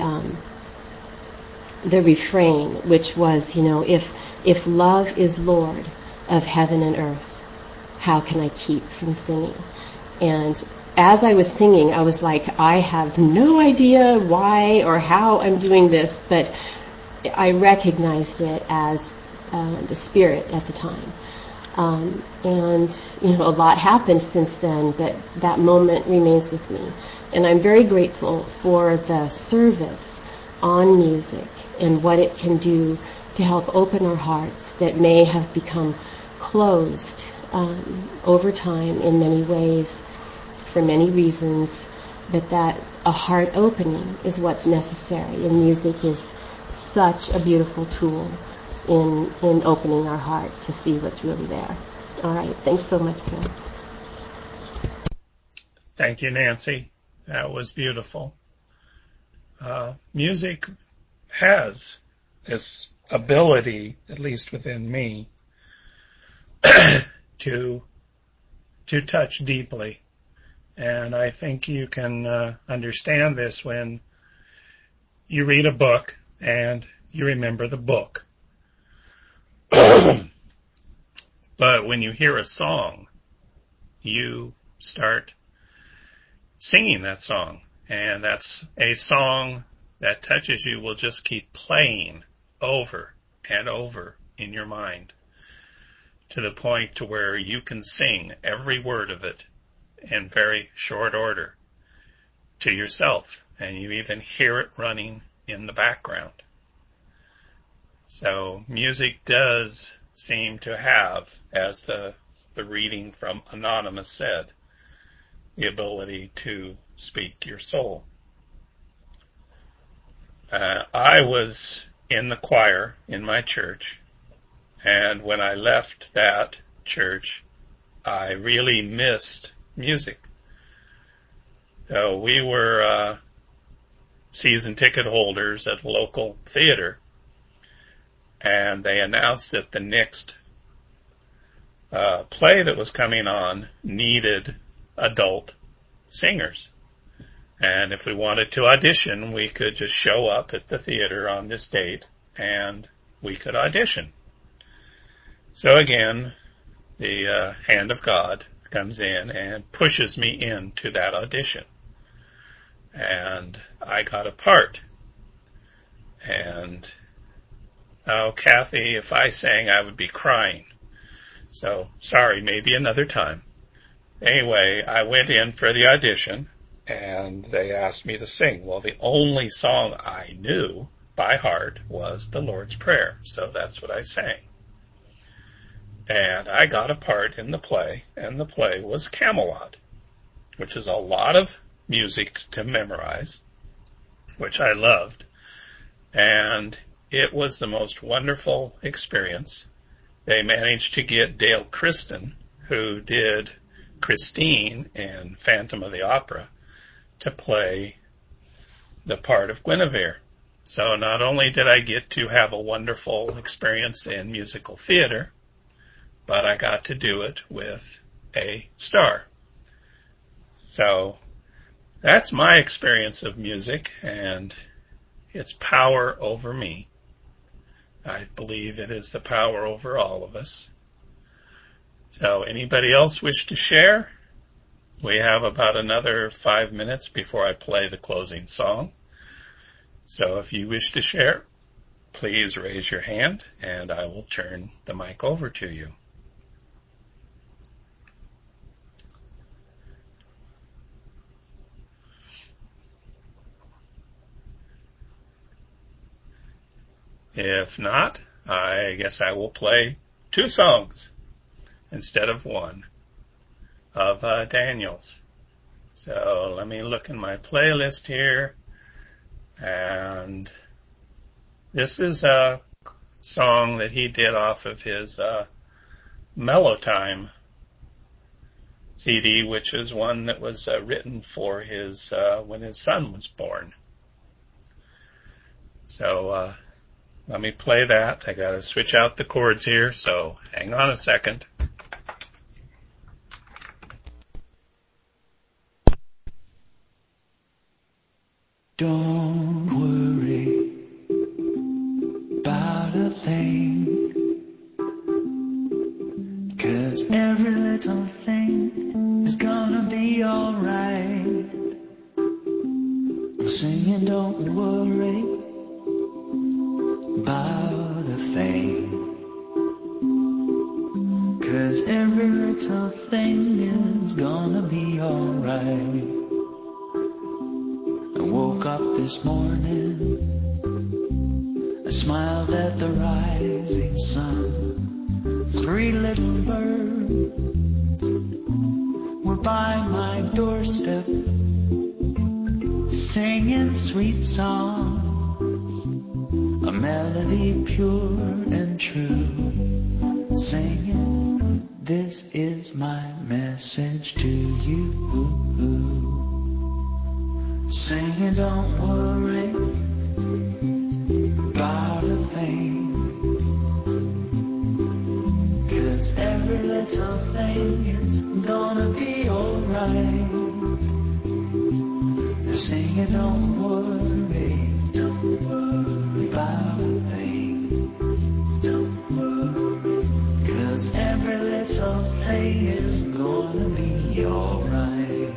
refrain, which was, if love is Lord of heaven and earth, how can I keep from singing? And as I was singing, I was like, I have no idea why or how I'm doing this, but I recognized it as the Spirit at the time. And a lot happened since then, but that moment remains with me. And I'm very grateful for the service on music and what it can do to help open our hearts that may have become closed over time in many ways, for many reasons, but that a heart opening is what's necessary, and music is such a beautiful tool in opening our heart to see what's really there. All right, thanks so much, Ken. Thank you, Nancy. That was beautiful. Music has this ability, at least within me, to touch deeply. And I think you can understand this when you read a book and you remember the book. But when you hear a song, you start singing that song. And that's a song that touches you, will just keep playing over and over in your mind, to the point to where you can sing every word of it in very short order to yourself, and you even hear it running in the background. So music does seem to have, as the reading from Anonymous said, the ability to speak your soul. I was in the choir in my church, and when I left that church, I really missed music. So we were season ticket holders at a local theater, and they announced that the next play that was coming on needed adult singers. And if we wanted to audition, we could just show up at the theater on this date, and we could audition. So again, the hand of God comes in and pushes me into that audition. And I got a part. And, Kathy, if I sang, I would be crying. So, sorry, maybe another time. Anyway, I went in for the audition, and they asked me to sing. Well, the only song I knew by heart was the Lord's Prayer, so that's what I sang. And I got a part in the play, and the play was Camelot, which is a lot of music to memorize, which I loved. And it was the most wonderful experience. They managed to get Dale Christin, who did Christine in Phantom of the Opera, to play the part of Guinevere. So not only did I get to have a wonderful experience in musical theater, but I got to do it with a star. So that's my experience of music and its power over me. I believe it is the power over all of us. So anybody else wish to share? We have about another 5 minutes before I play the closing song. So if you wish to share, please raise your hand and I will turn the mic over to you. If not, I guess I will play 2 songs instead of 1 of Daniel's. So let me look in my playlist here. And this is a song that he did off of his Mellow Time CD, which is one that was written for his when his son was born. So let me play that. I gotta switch out the chords here, so hang on a second. Don't worry about a thing, 'cause every little thing is gonna be alright. I'm singing don't worry about a thing, 'cause every little thing is gonna be alright. I woke up this morning, I smiled at the rising sun. 3 little birds were by my doorstep, singing sweet songs, a melody pure and true, singing, this is my message to you. Singing don't worry about a thing, 'cause every little thing is gonna be alright. Singing don't worry about a thing, 'cause every little thing is gonna be alright.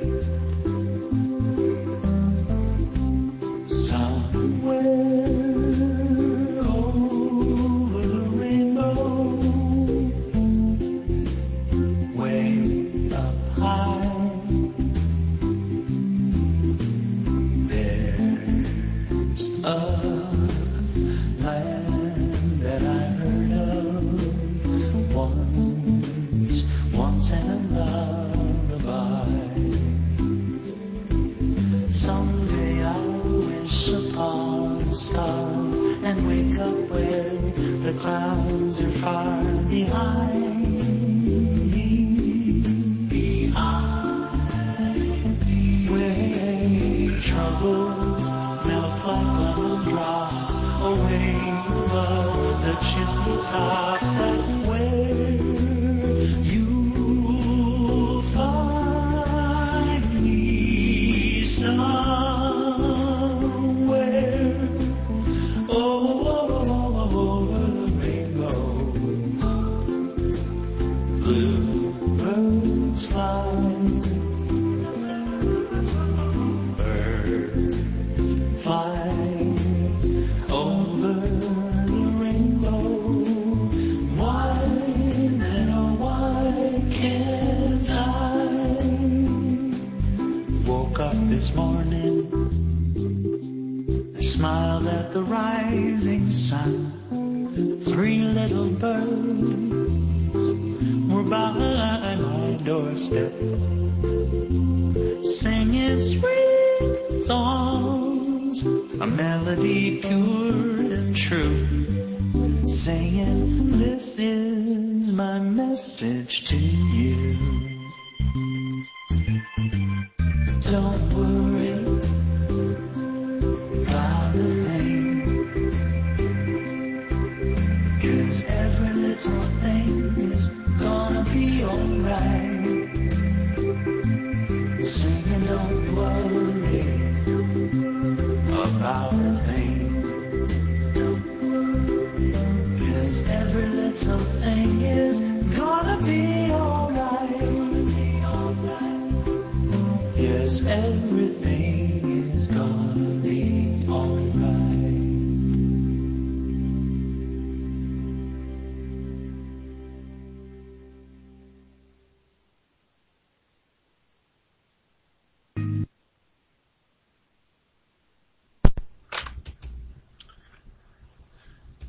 Message to you. Don't worry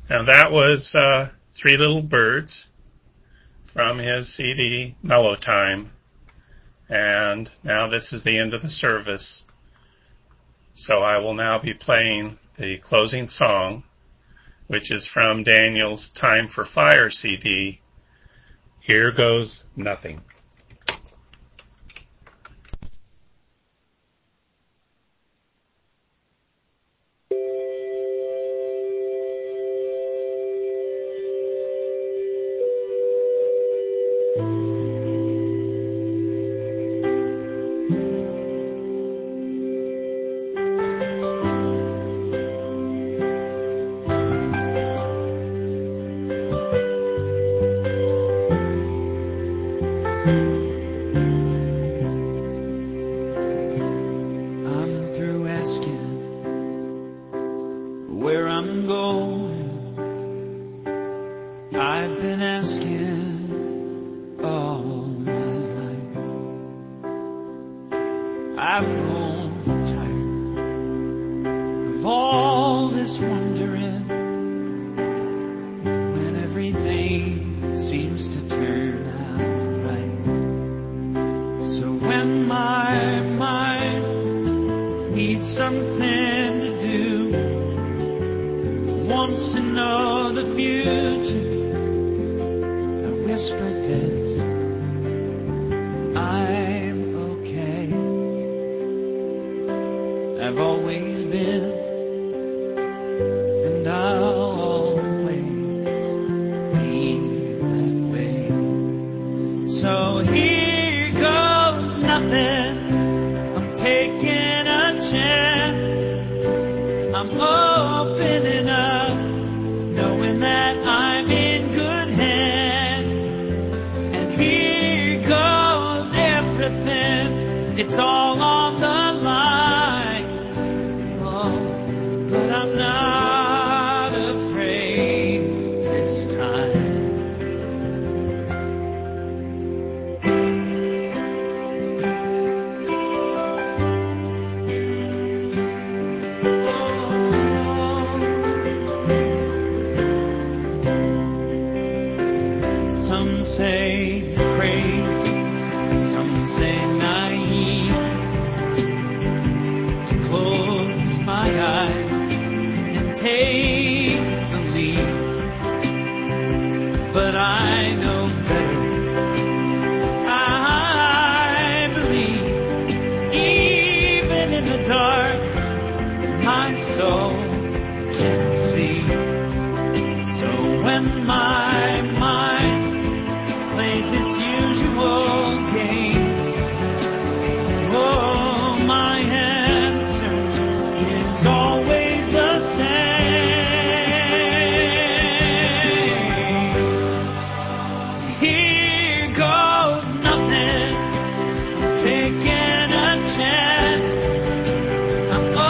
Now that was Three Little Birds from his CD Mellow Time. And now this is the end of the service. So I will now be playing the closing song, which is from Daniel's Time for Fire CD. Here Goes Nothing.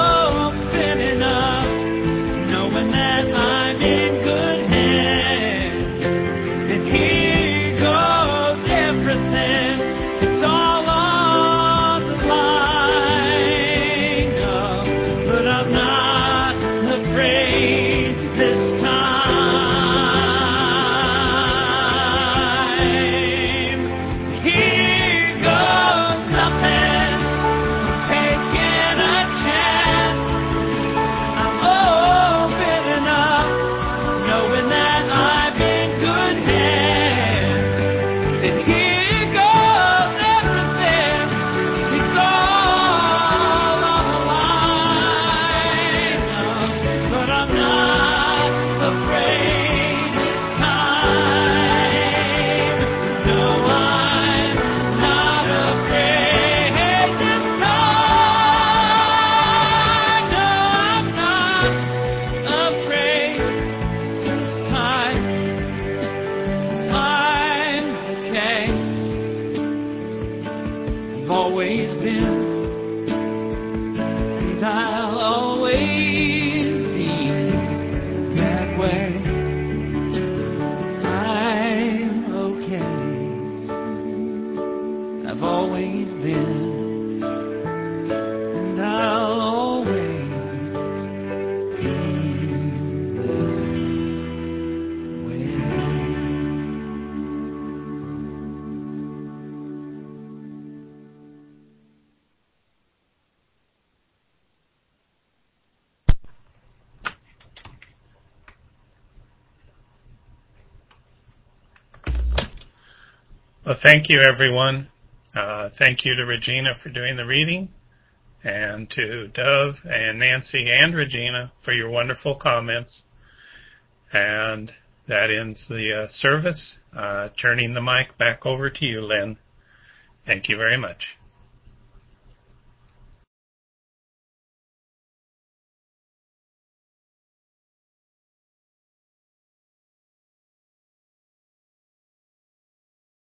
Knowing that I'm in good hands. Well, thank you, everyone. Thank you to Regina for doing the reading, and to Dove and Nancy and Regina for your wonderful comments. And that ends the service. Turning the mic back over to you, Lynn. Thank you very much.